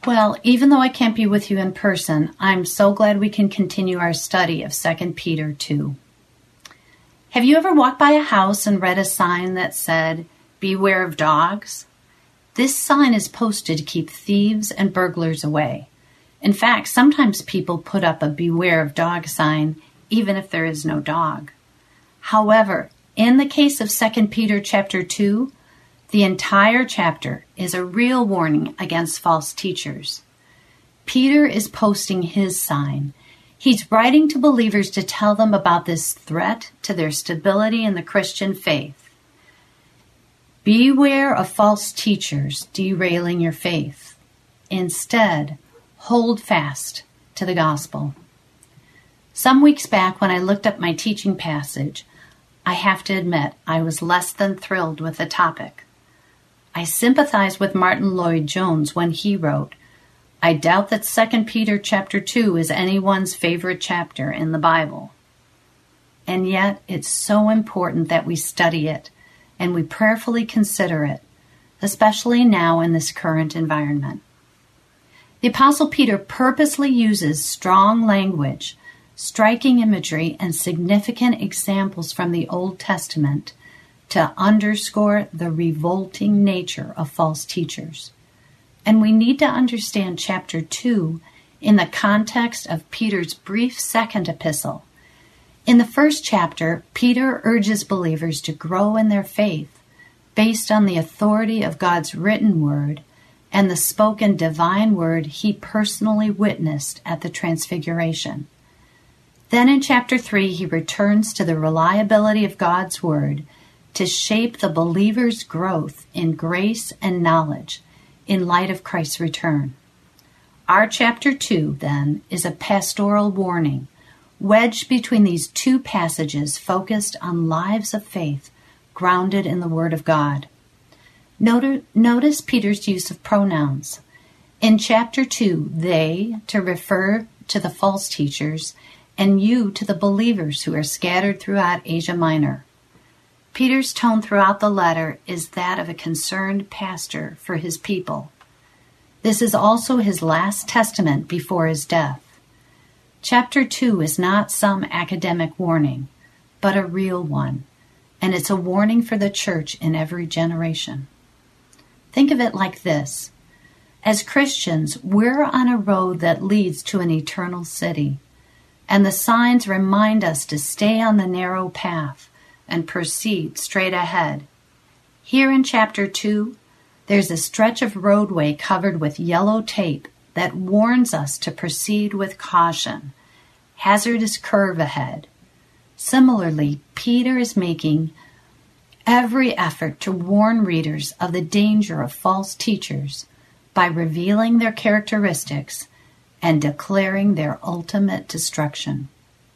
Well, even though I can't be with you in person, I'm so glad we can continue our study of 2 Peter 2. Have you ever walked by a house and read a sign that said, "Beware of dogs"? This sign is posted to keep thieves and burglars away. In fact, sometimes people put up a "Beware of dog" sign even if there is no dog. However, in the case of 2 Peter chapter 2, the entire chapter is a real warning against false teachers. Peter is posting his sign. He's writing to believers to tell them about this threat to their stability in the Christian faith. Beware of false teachers derailing your faith. Instead, hold fast to the gospel. Some weeks back, when I looked up my teaching passage, I have to admit I was less than thrilled with the topic. I sympathize with Martin Lloyd-Jones when he wrote, "I doubt that 2 Peter chapter 2 is anyone's favorite chapter in the Bible." And yet it's so important that we study it and we prayerfully consider it, especially now in this current environment. The Apostle Peter purposely uses strong language, striking imagery, and significant examples from the Old Testament to underscore the revolting nature of false teachers. And we need to understand chapter 2 in the context of Peter's brief second epistle. In the first chapter, Peter urges believers to grow in their faith based on the authority of God's written word and the spoken divine word he personally witnessed at the Transfiguration. Then in chapter 3, he returns to the reliability of God's word to shape the believer's growth in grace and knowledge in light of Christ's return. Our chapter 2, then, is a pastoral warning, wedged between these two passages focused on lives of faith grounded in the Word of God. Notice Peter's use of pronouns. In chapter 2, they, to refer to the false teachers, and you to the believers who are scattered throughout Asia Minor. Peter's tone throughout the letter is that of a concerned pastor for his people. This is also his last testament before his death. Chapter 2 is not some academic warning, but a real one, and it's a warning for the church in every generation. Think of it like this. As Christians, we're on a road that leads to an eternal city, and the signs remind us to stay on the narrow path and proceed straight ahead. Here in chapter 2, there's a stretch of roadway covered with yellow tape that warns us to proceed with caution. Hazardous curve ahead. Similarly, Peter is making every effort to warn readers of the danger of false teachers by revealing their characteristics and declaring their ultimate destruction.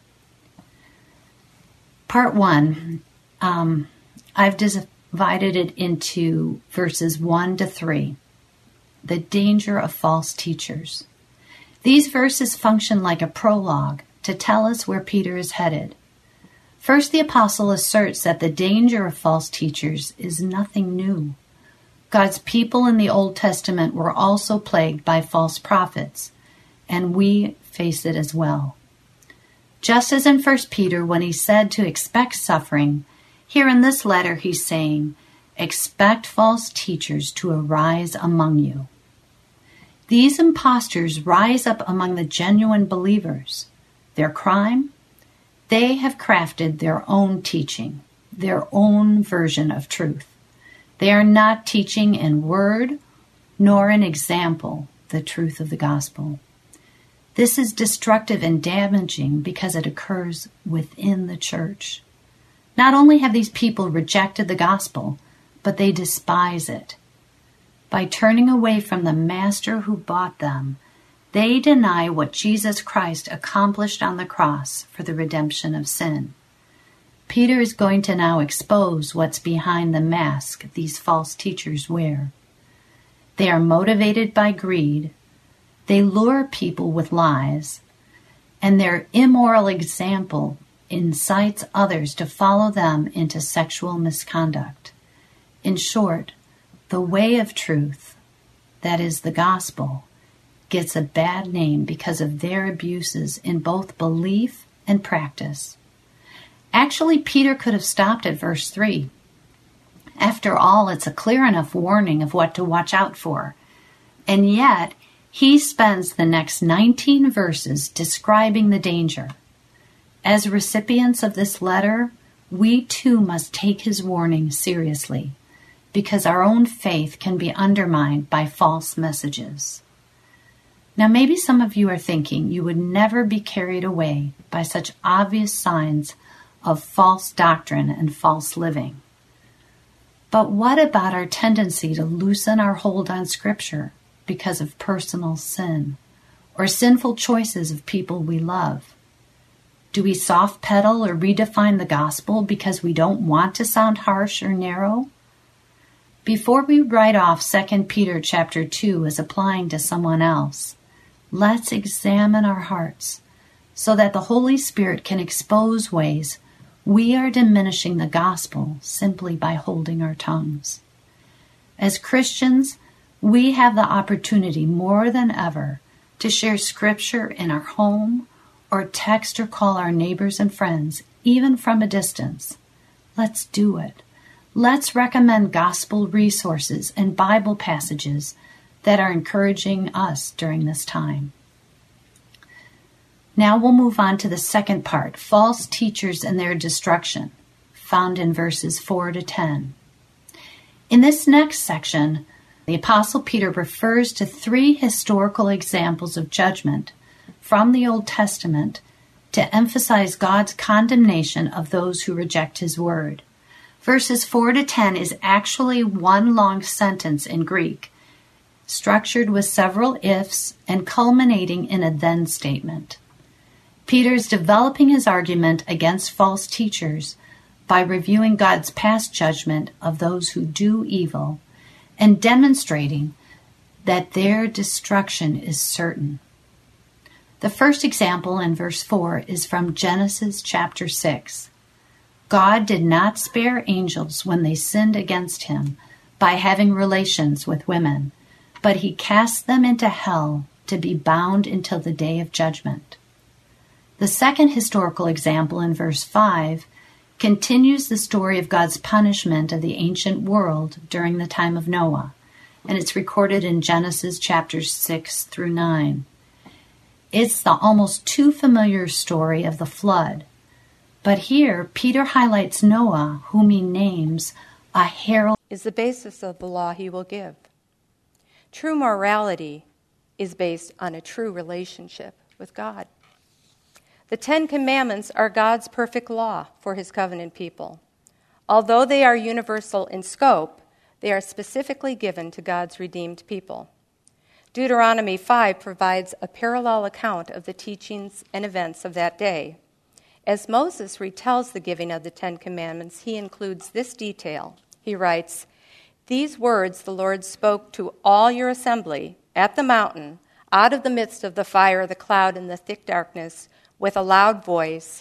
Part 1, I've divided it into verses 1 to 3, the danger of false teachers. These verses function like a prologue to tell us where Peter is headed. First, the apostle asserts that the danger of false teachers is nothing new. God's people in the Old Testament were also plagued by false prophets, and we face it as well. Just as in 1 Peter, when he said to expect suffering, here in this letter he's saying, expect false teachers to arise among you. These impostors rise up among the genuine believers. Their crime? They have crafted their own teaching, their own version of truth. They are not teaching in word nor in example the truth of the gospel. This is destructive and damaging because it occurs within the church. Not only have these people rejected the gospel, but they despise it. By turning away from the master who bought them, they deny what Jesus Christ accomplished on the cross for the redemption of sin. Peter is going to now expose what's behind the mask these false teachers wear. They are motivated by greed. They lure people with lies, and their immoral example incites others to follow them into sexual misconduct. In short, the way of truth, that is the gospel, gets a bad name because of their abuses in both belief and practice. Actually, Peter could have stopped at verse 3. After all, it's a clear enough warning of what to watch out for. And yet, he spends the next 19 verses describing the danger. As recipients of this letter, we too must take his warning seriously, because our own faith can be undermined by false messages. Now, maybe some of you are thinking you would never be carried away by such obvious signs of false doctrine and false living. But what about our tendency to loosen our hold on Scripture because of personal sin or sinful choices of people we love? Do we soft pedal or redefine the gospel because we don't want to sound harsh or narrow? Before we write off 2 Peter chapter 2 as applying to someone else, let's examine our hearts so that the Holy Spirit can expose ways we are diminishing the gospel simply by holding our tongues. As Christians, we have the opportunity more than ever to share Scripture in our home or text or call our neighbors and friends, even from a distance. Let's do it. Let's recommend gospel resources and Bible passages that are encouraging us during this time. Now we'll move on to the second part, false teachers and their destruction, found in verses 4 to 10. In this next section, the Apostle Peter refers to 3 historical examples of judgment from the Old Testament to emphasize God's condemnation of those who reject his word. Verses 4 to 10 is actually one long sentence in Greek, structured with several ifs and culminating in a then statement. Peter's developing his argument against false teachers by reviewing God's past judgment of those who do evil and demonstrating that their destruction is certain. The first example in verse 4 is from Genesis chapter 6. God did not spare angels when they sinned against him by having relations with women, but he cast them into hell to be bound until the day of judgment. The second historical example in verse 5 continues the story of God's punishment of the ancient world during the time of Noah, and it's recorded in Genesis chapters 6 through 9. It's the almost too familiar story of the flood, but here Peter highlights Noah, whom he names a herald, is the basis of the law he will give. True morality is based on a true relationship with God. The 10 Commandments are God's perfect law for his covenant people. Although they are universal in scope, they are specifically given to God's redeemed people. Deuteronomy 5 provides a parallel account of the teachings and events of that day. As Moses retells the giving of the 10 Commandments, he includes this detail. He writes, "These words the Lord spoke to all your assembly at the mountain, out of the midst of the fire, the cloud, and the thick darkness, with a loud voice,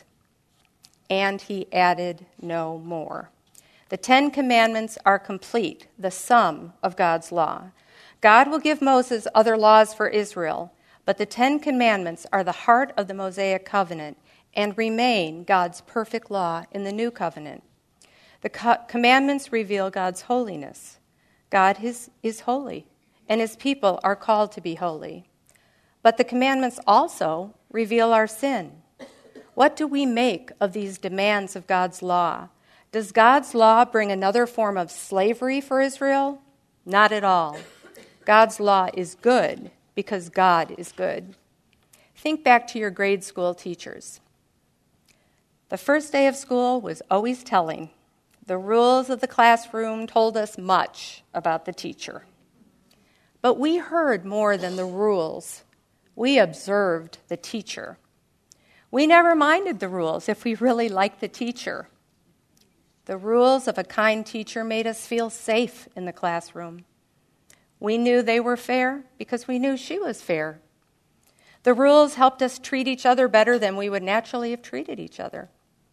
and he added no more." The 10 Commandments are complete, the sum of God's law. God will give Moses other laws for Israel, but the 10 Commandments are the heart of the Mosaic covenant and remain God's perfect law in the new covenant. The commandments reveal God's holiness. God is holy, and his people are called to be holy. But the commandments also reveal our sin. What do we make of these demands of God's law? Does God's law bring another form of slavery for Israel? Not at all. God's law is good because God is good. Think back to your grade school teachers. The first day of school was always telling. The rules of the classroom told us much about the teacher. But we heard more than the rules. We observed the teacher. We never minded the rules if we really liked the teacher. The rules of a kind teacher made us feel safe in the classroom. We knew they were fair because we knew she was fair. The rules helped us treat each other better than we would naturally have treated each other.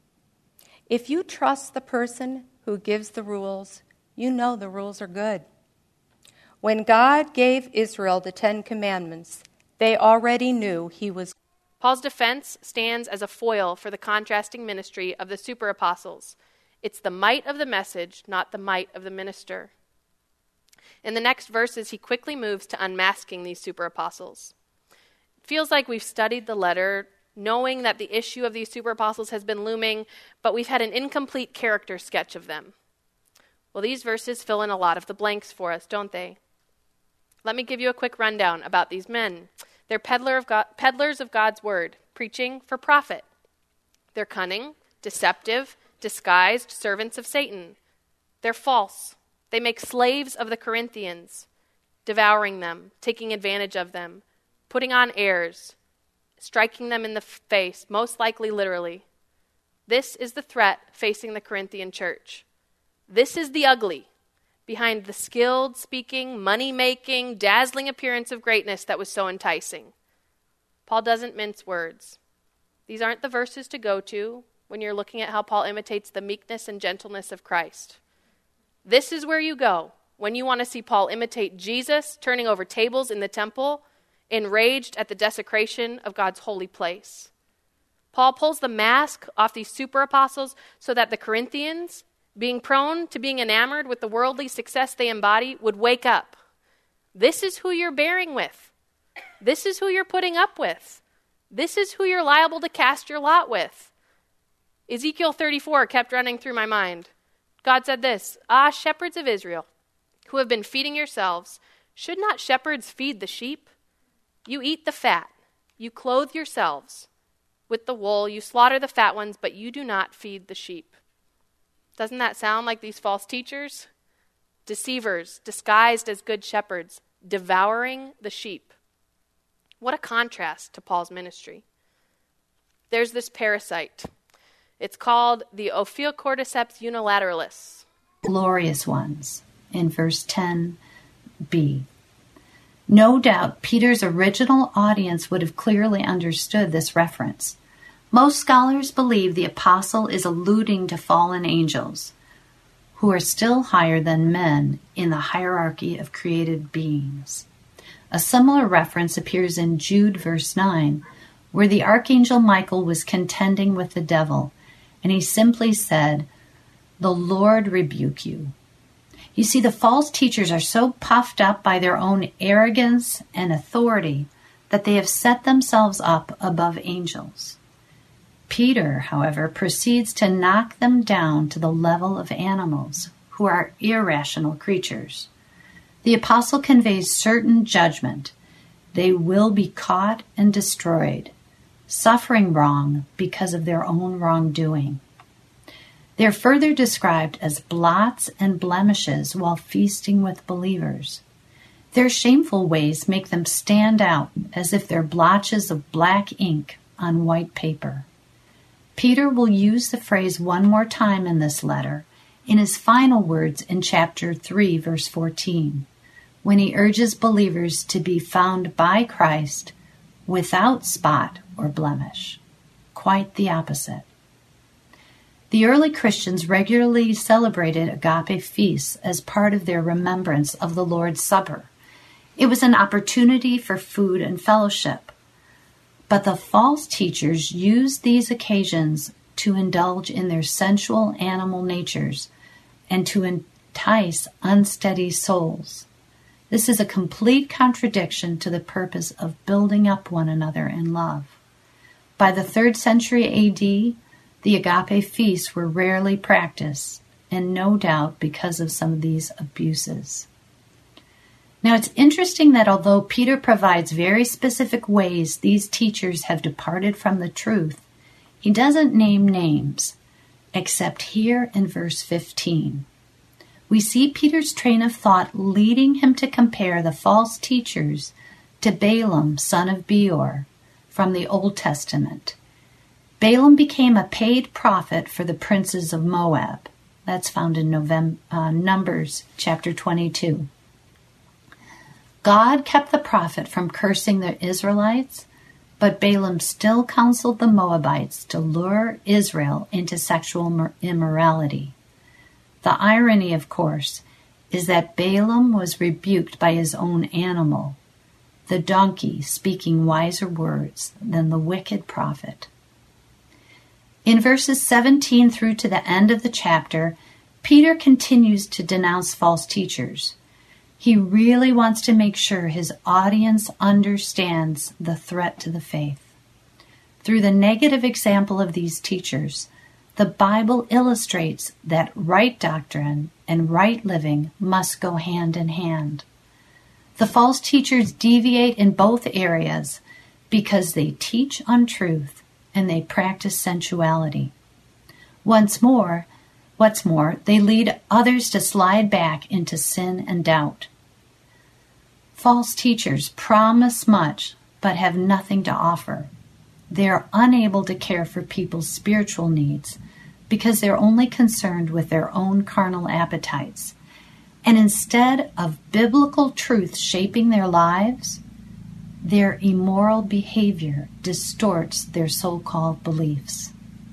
If you trust the person who gives the rules, you know the rules are good. When God gave Israel the 10 Commandments, They already knew he was. Paul's defense stands as a foil for the contrasting ministry of the super apostles. It's the might of the message, not the might of the minister. In the next verses, he quickly moves to unmasking these super apostles. It feels like we've studied the letter, knowing that the issue of these super apostles has been looming, but we've had an incomplete character sketch of them. Well, these verses fill in a lot of the blanks for us, don't they? Let me give you a quick rundown about these men. They're peddlers of God's word, preaching for profit. They're cunning, deceptive, disguised servants of Satan. They're false. They make slaves of the Corinthians, devouring them, taking advantage of them, putting on airs, striking them in the face, most likely literally. This is the threat facing the Corinthian church. This is the ugly behind the skilled speaking, money-making, dazzling appearance of greatness that was so enticing. Paul doesn't mince words. These aren't the verses to go to when you're looking at how Paul imitates the meekness and gentleness of Christ. This is where you go when you want to see Paul imitate Jesus turning over tables in the temple, enraged at the desecration of God's holy place. Paul pulls the mask off these super apostles so that the Corinthians, being prone to being enamored with the worldly success they embody, would wake up. This is who you're bearing with. This is who you're putting up with. This is who you're liable to cast your lot with. Ezekiel 34 kept running through my mind. God said this, shepherds of Israel, who have been feeding yourselves, should not shepherds feed the sheep? You eat the fat, you clothe yourselves with the wool, you slaughter the fat ones, but you do not feed the sheep. Doesn't that sound like these false teachers? Deceivers, disguised as good shepherds, devouring the sheep. What a contrast to Paul's ministry. There's this parasite. It's called the Ophiocordyceps unilateralis. Glorious ones, in verse 10b. No doubt Peter's original audience would have clearly understood this reference. Most scholars believe the apostle is alluding to fallen angels, who are still higher than men in the hierarchy of created beings. A similar reference appears in Jude verse 9, where the archangel Michael was contending with the devil, and he simply said, "The Lord rebuke you." You see, the false teachers are so puffed up by their own arrogance and authority that they have set themselves up above angels. Peter, however, proceeds to knock them down to the level of animals, who are irrational creatures. The apostle conveys certain judgment. They will be caught and destroyed, suffering wrong because of their own wrongdoing. They're further described as blots and blemishes while feasting with believers. Their shameful ways make them stand out as if they're blotches of black ink on white paper. Peter will use the phrase one more time in this letter, in his final words in chapter 3, verse 14, when he urges believers to be found by Christ without spot or blemish. Quite the opposite. The early Christians regularly celebrated agape feasts as part of their remembrance of the Lord's Supper. It was an opportunity for food and fellowship. But the false teachers used these occasions to indulge in their sensual animal natures and to entice unsteady souls. This is a complete contradiction to the purpose of building up one another in love. By the 3rd century A.D., the agape feasts were rarely practiced, and no doubt because of some of these abuses. Now, it's interesting that although Peter provides very specific ways these teachers have departed from the truth, he doesn't name names, except here in verse 15. We see Peter's train of thought leading him to compare the false teachers to Balaam, son of Beor, from the Old Testament. Balaam became a paid prophet for the princes of Moab. That's found in Numbers chapter 22. God kept the prophet from cursing the Israelites, but Balaam still counseled the Moabites to lure Israel into sexual immorality. The irony, of course, is that Balaam was rebuked by his own animal, the donkey speaking wiser words than the wicked prophet. In verses 17 through to the end of the chapter, Peter continues to denounce false teachers. He really wants to make sure his audience understands the threat to the faith. Through the negative example of these teachers, the Bible illustrates that right doctrine and right living must go hand in hand. The false teachers deviate in both areas because they teach untruth and they practice sensuality. What's more, they lead others to slide back into sin and doubt. False teachers promise much but have nothing to offer. They are unable to care for people's spiritual needs because they're only concerned with their own carnal appetites. And instead of biblical truth shaping their lives, their immoral behavior distorts their so-called beliefs.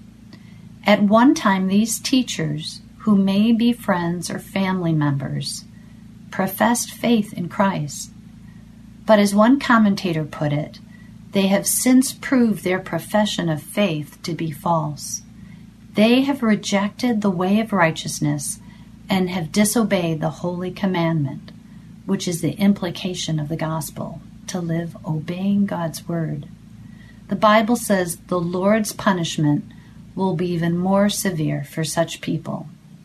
At one time, these teachers, who may be friends or family members, professed faith in Christ. But as one commentator put it, they have since proved their profession of faith to be false. They have rejected the way of righteousness and have disobeyed the holy commandment, which is the implication of the gospel, to live obeying God's word. The Bible says the Lord's punishment will be even more severe for such people.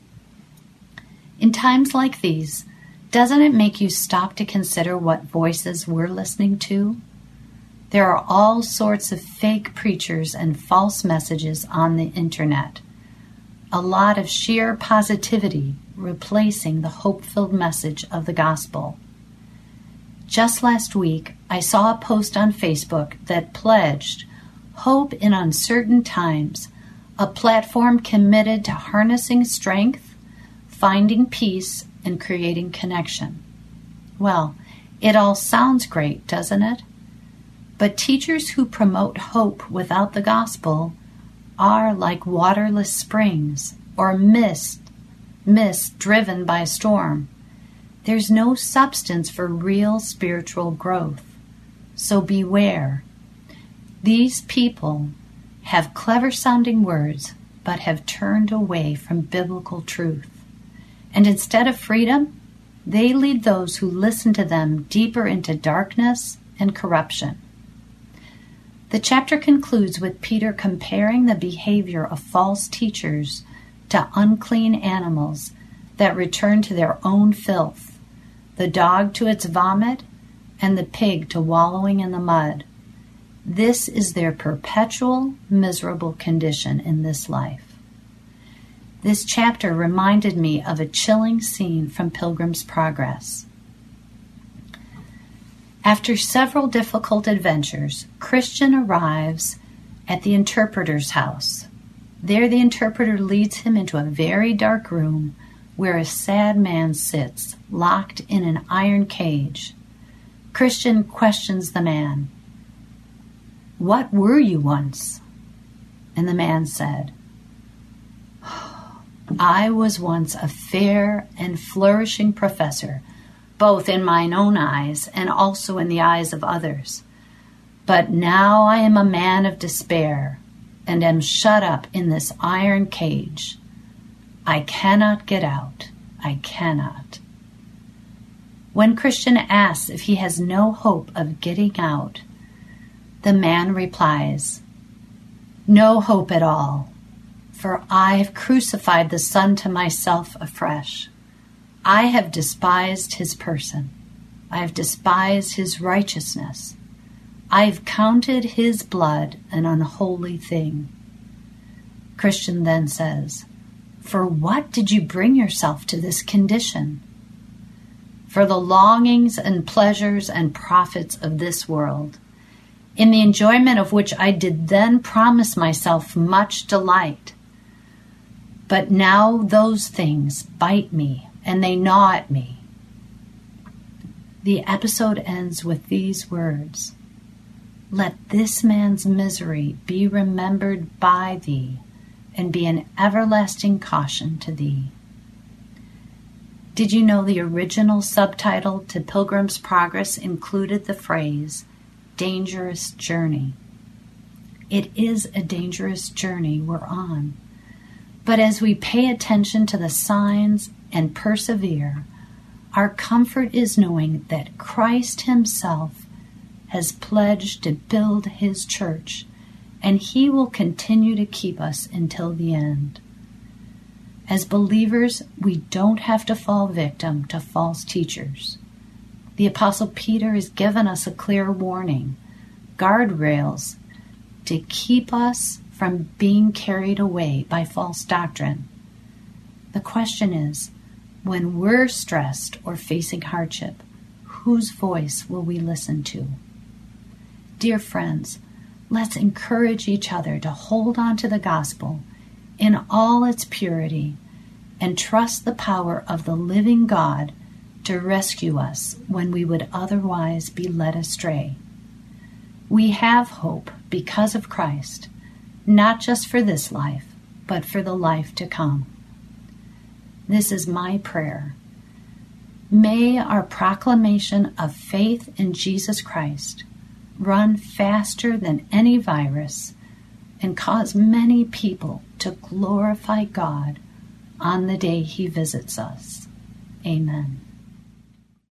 In times like these, doesn't it make you stop to consider what voices we're listening to? There are all sorts of fake preachers and false messages on the internet. A lot of sheer positivity replacing the hope-filled message of the gospel. Just last week, I saw a post on Facebook that pledged Hope in Uncertain Times, a platform committed to harnessing strength, finding peace, and creating connection. Well, it all sounds great, doesn't it? But teachers who promote hope without the gospel are like waterless springs or mist driven by a storm. There's no substance for real spiritual growth. So beware. These people have clever-sounding words, but have turned away from biblical truth. And instead of freedom, they lead those who listen to them deeper into darkness and corruption. The chapter concludes with Peter comparing the behavior of false teachers to unclean animals that return to their own filth, the dog to its vomit, and the pig to wallowing in the mud. This is their perpetual, miserable condition in this life. This chapter reminded me of a chilling scene from Pilgrim's Progress. After several difficult adventures, Christian arrives at the interpreter's house. There the interpreter leads him into a very dark room where a sad man sits, locked in an iron cage. Christian questions the man, "What were you once?" And the man said, "I was once a fair and flourishing professor, both in mine own eyes and also in the eyes of others. But now I am a man of despair and am shut up in this iron cage. I cannot get out. I cannot." When Christian asks if he has no hope of getting out, the man replies, "No hope at all, for I have crucified the Son to myself afresh. I have despised his person. I have despised his righteousness. I have counted his blood an unholy thing." Christian then says, "For what did you bring yourself to this condition?" "For the longings and pleasures and profits of this world, in the enjoyment of which I did then promise myself much delight. But now those things bite me and they gnaw at me." The episode ends with these words, "Let this man's misery be remembered by thee and be an everlasting caution to thee." Did you know the original subtitle to Pilgrim's Progress included the phrase, dangerous journey? It is a dangerous journey we're on. But as we pay attention to the signs and persevere, our comfort is knowing that Christ himself has pledged to build his church, and he will continue to keep us until the end. As believers, we don't have to fall victim to false teachers. The Apostle Peter has given us a clear warning, guardrails to keep us from being carried away by false doctrine. The question is, when we're stressed or facing hardship, whose voice will we listen to? Dear friends, let's encourage each other to hold on to the gospel in all its purity and trust the power of the living God to rescue us when we would otherwise be led astray. We have hope because of Christ, not just for this life, but for the life to come. This is my prayer. May our proclamation of faith in Jesus Christ run faster than any virus and cause many people to glorify God on the day he visits us. Amen.